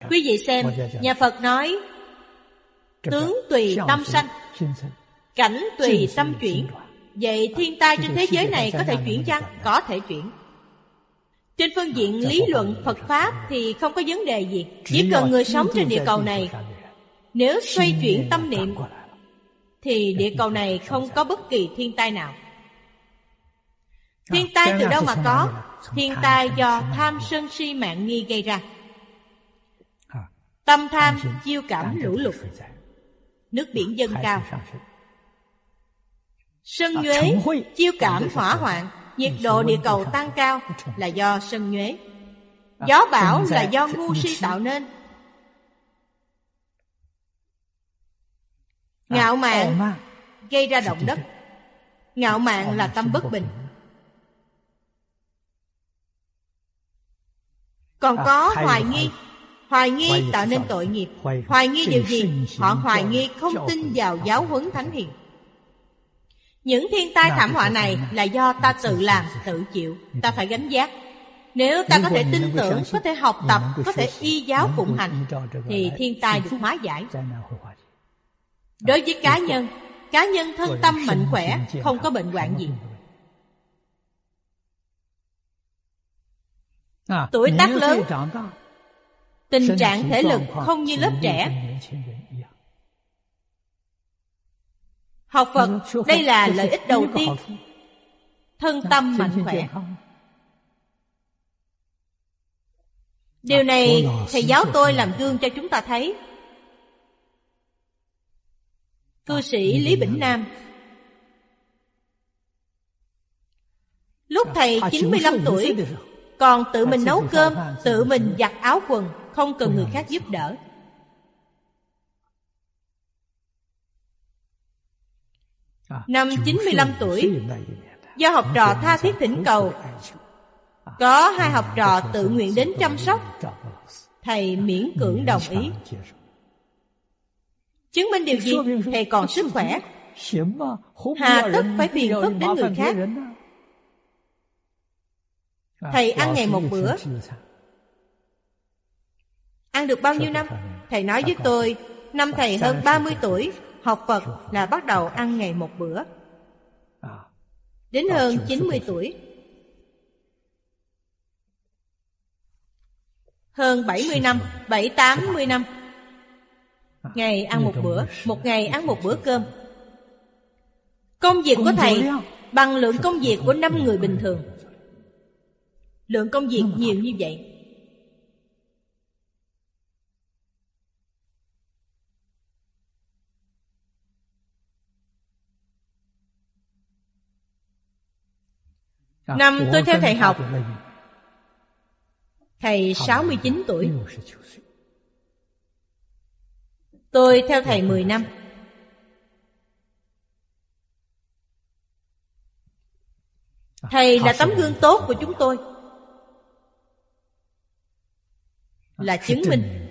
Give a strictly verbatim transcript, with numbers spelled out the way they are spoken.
Quý vị xem, nhà Phật nói tướng tùy tâm sanh, cảnh tùy tâm chuyển. Vậy thiên tai trên thế giới này có thể chuyển chăng? Có thể chuyển. Trên phương diện lý luận Phật Pháp thì không có vấn đề gì. Chỉ cần người sống trên địa cầu này, nếu xoay chuyển tâm niệm thì địa cầu này không có bất kỳ thiên tai nào. Thiên tai từ đâu mà có? Thiên tai do tham sân si mạn nghi gây ra. Tâm tham chiêu cảm lũ lụt, nước biển dâng cao. Sân nhuế chiêu cảm hỏa hoạn, nhiệt độ địa cầu tăng cao là do sân nhuế. Gió bão là do ngu si tạo nên. Ngạo mạn gây ra động đất. Ngạo mạn là tâm bất bình. Còn có hoài nghi. Hoài nghi tạo nên tội nghiệp. Hoài nghi điều gì? Họ hoài nghi không tin vào giáo huấn thánh hiền. Những thiên tai thảm họa này là do ta tự làm, tự chịu. Ta phải gánh vác. Nếu ta có thể tin tưởng, có thể học tập, có thể y giáo phụng hành, thì thiên tai được hóa giải. Đối với cá nhân, cá nhân thân tâm mạnh khỏe, không có bệnh hoạn gì. Tuổi tác lớn, tình trạng thể lực không như lớp trẻ. Học Phật, đây là lợi ích đầu tiên. Thân tâm mạnh khỏe. Điều này thầy giáo tôi làm gương cho chúng ta thấy. Cư sĩ Lý Bỉnh Nam, lúc thầy chín mươi lăm tuổi, còn tự mình nấu cơm, tự mình giặt áo quần, không cần người khác giúp đỡ. Năm chín mươi lăm tuổi, do học trò tha thiết thỉnh cầu, có hai học trò tự nguyện đến chăm sóc, thầy miễn cưỡng đồng ý. Chứng minh điều gì? Thầy còn sức khỏe, hà tất phải phiền phức đến người khác. Thầy ăn ngày một bữa. Ăn được bao nhiêu năm? Thầy nói với tôi, năm thầy hơn ba mươi tuổi, học Phật là bắt đầu ăn ngày một bữa. Đến hơn chín mươi tuổi, hơn bảy mươi năm, bảy tám mươi năm, ngày ăn một bữa, một ngày ăn một bữa cơm. Công việc của thầy bằng lượng công việc của năm người bình thường. Lượng công việc nhiều như vậy. Năm tôi theo thầy học, thầy sáu mươi chín tuổi. Tôi theo thầy mười năm. Thầy là tấm gương tốt của chúng tôi, là chứng minh